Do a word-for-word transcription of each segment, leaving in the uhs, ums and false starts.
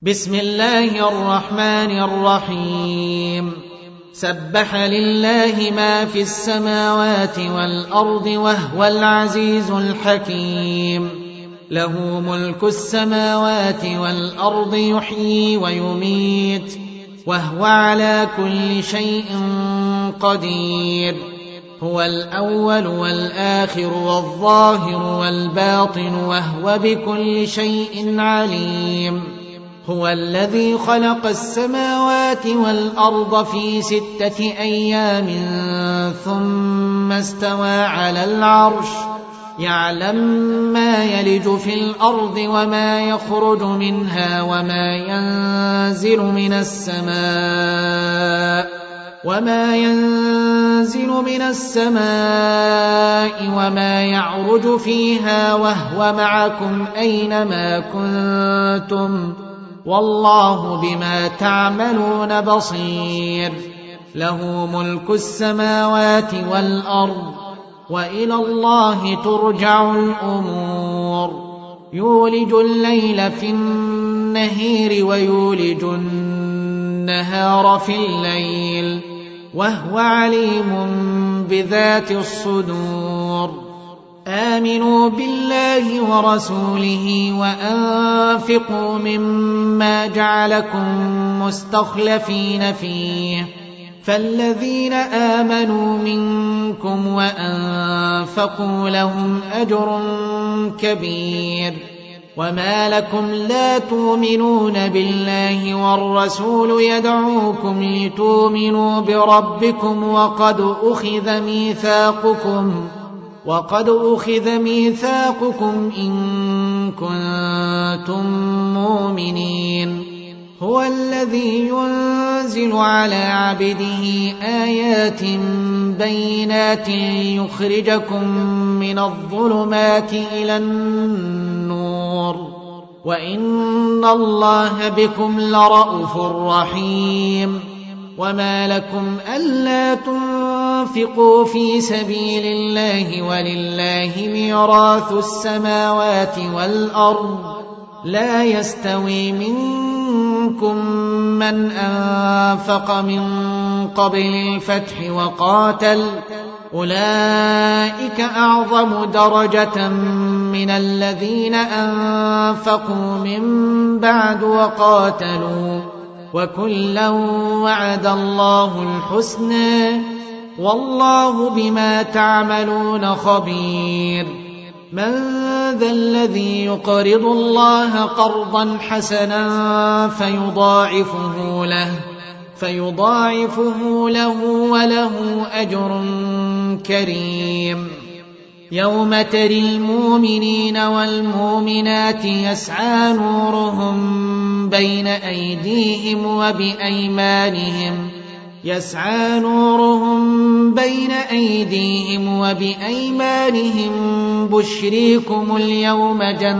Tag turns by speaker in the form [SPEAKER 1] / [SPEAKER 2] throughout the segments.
[SPEAKER 1] بسم الله الرحمن الرحيم سبح لله ما في السماوات والأرض وهو العزيز الحكيم له ملك السماوات والأرض يحيي ويميت وهو على كل شيء قدير هو الأول والآخر والظاهر والباطن وهو بكل شيء عليم هو الذي خلق السماوات والأرض في ستة أيام ثم استوى على العرش يعلم ما يلج في الأرض وما يخرج منها وما ينزل من السماء وما ينزل من السماء وما يعرج فيها وهو معكم أينما كنتم والله بما تعملون بصير له ملك السماوات والأرض وإلى الله ترجع الأمور يولج الليل في النهار ويولج النهار في الليل وهو عليم بذات الصدور آمنوا بالله ورسوله وأنفقوا مما جعلكم مستخلفين فيه فالذين آمنوا منكم وأنفقوا لهم أجر كبير وما لكم لا تؤمنون بالله والرسول يدعوكم لتؤمنوا بربكم وقد أخذ ميثاقكم وقد أخذ ميثاقكم إن كنتم مؤمنين هو الذي ينزل على عبده آيات بينات يخرجكم من الظلمات إلى النور وإن الله بكم لرءوف رحيم وما لكم ألا تنفقوا في سبيل الله ولله ميراث السماوات والأرض لا يستوي منكم من أنفق من قبل الفتح وقاتل أولئك أعظم درجة من الذين أنفقوا من بعد وقاتلوا وكلا وعد الله الحسنى والله بما تعملون خبير من ذا الذي يقرض الله قرضا حسنا فيضاعفه له فيضاعفه له وله أجر كريم يوم ترى المؤمنين والمؤمنات يسعى نورهم بين أيديهم وبأيمانهم يسعى نورهم بين أيديهم وبأيمانهم بشريكم اليوم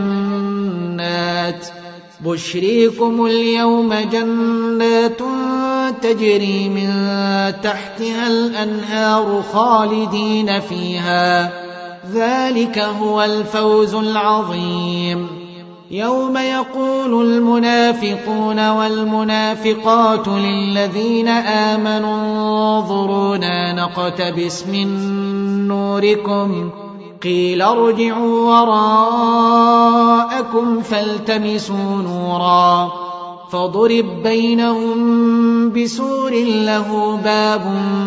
[SPEAKER 1] جنات بشريكم اليوم جنات تجري من تحتها الأنهار خالدين فيها ذلك هو الفوز العظيم يوم يقول المنافقون والمنافقات للذين آمنوا انظرونا نقتبس من نوركم قيل ارجعوا وراءكم فالتمسوا نورا فضرب بينهم بسور له باب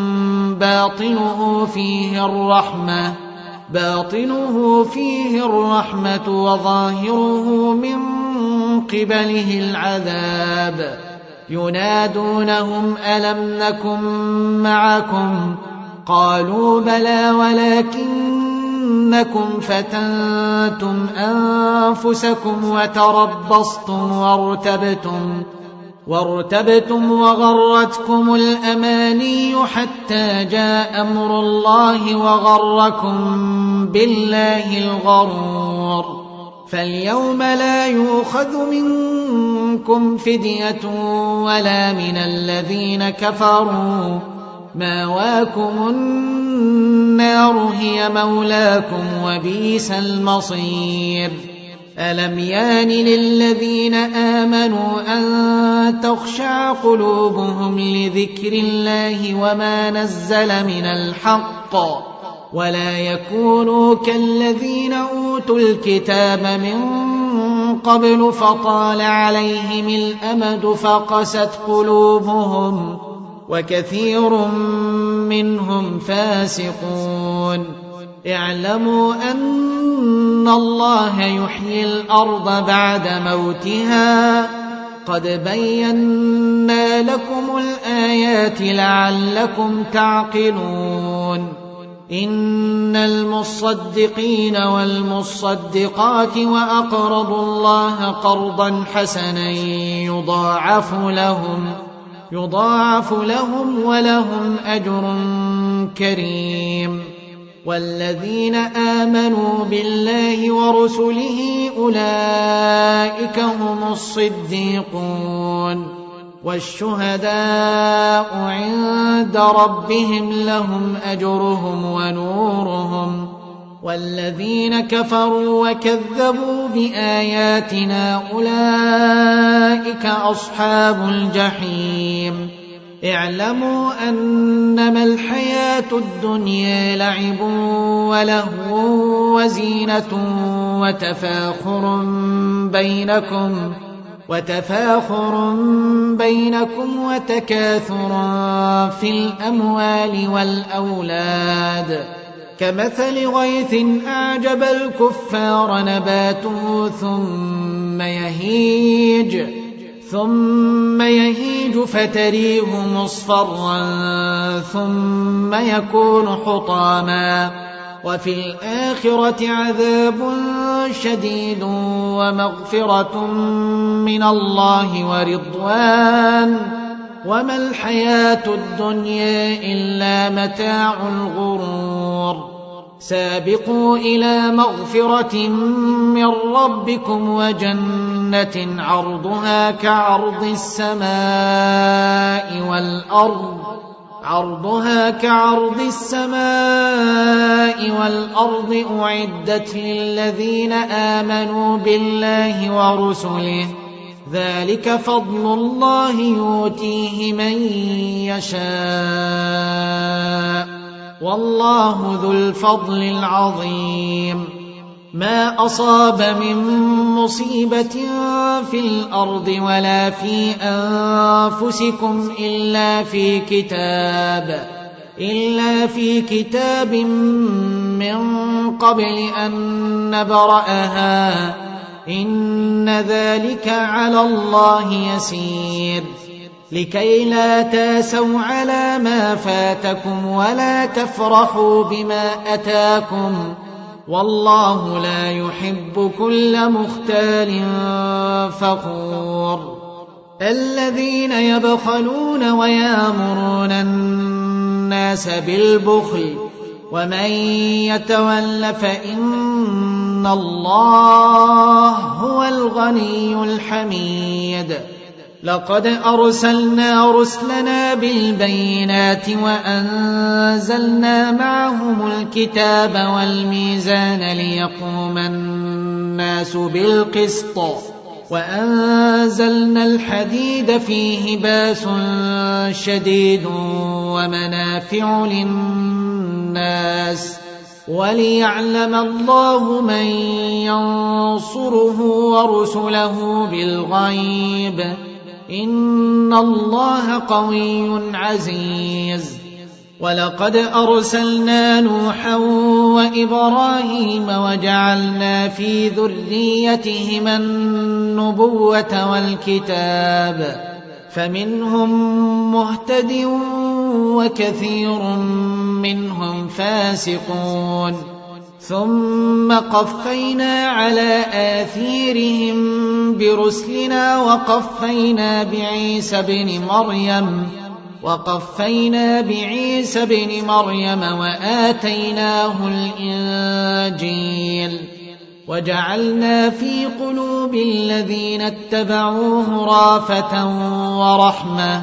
[SPEAKER 1] باطنه فيه الرحمة باطنه فيه الرحمة وظاهره من قبله العذاب ينادونهم ألم نكن معكم قالوا بلى ولكنكم فتنتم أنفسكم وتربصتم وارتبتم وارتبتم وغرتكم الأماني حتى جاء أمر الله وغركم بالله الغرور فاليوم لا يؤخذ منكم فدية ولا من الذين كفروا ماواكم النار هي مولاكم وبئس المصير ألم يان للذين آمنوا أن تخشع قلوبهم لذكر الله وما نزل من الحق ولا يكونوا كالذين أوتوا الكتاب من قبل فطال عليهم الأمد فقست قلوبهم وكثير منهم فاسقون. اعلموا أن الله يحيي الأرض بعد موتها قد بينا لكم الآيات لعلكم تعقلون. إن المصدقين والمصدقات وأقرضوا الله قرضا حسنا يضاعف لهم يضاعف لهم ولهم أجر كريم. والذين آمنوا بالله ورسله أولئك هم الصديقون والشهداء عند ربهم لهم أجرهم ونورهم. والذين كفروا وكذبوا بآياتنا أولئك أصحاب الجحيم. اعلموا أنما الحياة الدنيا لعب ولهو وزينة وتفاخر بينكم وتفاخر بينكم وتكاثر في الأموال والأولاد كمثل غيث أعجب الكفار نباته ثم يهيج ثم يهيج فتريه مصفرا ثم يكون حطاما وفي الآخرة عذاب شديد ومغفرة من الله ورضوان وما الحياة الدنيا إلا متاع الغرور. سابقوا إلى مغفرة من ربكم وجنة عرضها كعرض السماء والأرض عرضها كعرض السماء والأرض أعدت للذين آمنوا بالله ورسله ذلك فضل الله يؤتيه من يشاء والله ذو الفضل العظيم. ما أصاب من مصيبة في الأرض ولا في أنفسكم إلا في كتاب إلا في كتاب من قبل أن نبرأها إن ذلك على الله يسير. لكي لا تاسوا على ما فاتكم ولا تفرحوا بما أتاكم والله لا يحب كل مختال فخور. الذين يبخلون ويامرون الناس بالبخل ومن يتول فإن الله هو الغني الحميد. لقد أرسلنا رسلنا بالبينات وأنزلنا معهم الكتاب والميزان ليقوم الناس بالقسط وأنزلنا الحديد فيه بأس شديد ومنافع للناس وليعلم الله من ينصره ورسله بالغيب إن الله قوي عزيز. ولقد أرسلنا نوحا وإبراهيم وجعلنا في ذريتهما النبوة والكتاب فمنهم مهتد وكثير منهم فاسقون. ثم قفينا على آثيرهم برسلنا وقفينا بعيسى بن مريم وقفينا بعيسى بن مريم وآتيناه الإنجيل وجعلنا في قلوب الذين اتبعوه رأفة ورحمة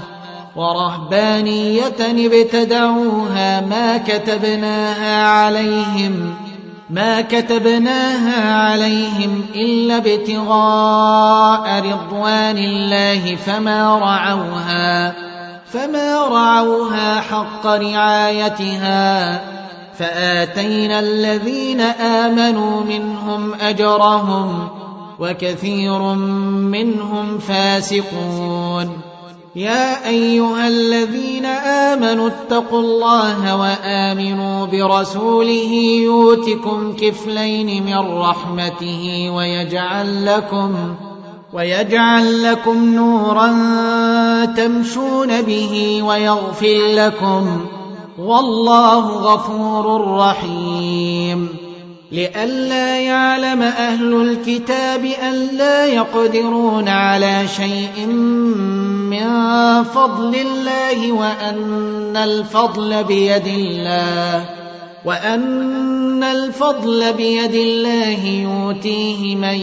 [SPEAKER 1] ورهبانية ابتدعوها ما كتبناها عليهم ما كتبناها عليهم إلا ابتغاء رضوان الله فما رعوها فما رعوها حق رعايتها فآتينا الذين آمنوا منهم أجرهم وكثير منهم فاسقون يا أيها الذين آمنوا اتقوا الله وآمنوا برسوله يؤتكم كفلين من رحمته ويجعل لكم ويجعل لكم نورا تمشون به ويغفر لكم والله غفور رحيم لئلا يعلم أهل الكتاب ألا يقدرون على شيء من فضل الله وأن الفضل بيد الله وأن الفضل بيد الله يؤتيه من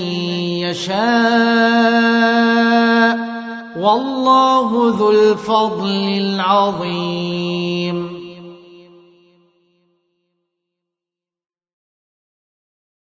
[SPEAKER 1] يشاء والله ذو الفضل العظيم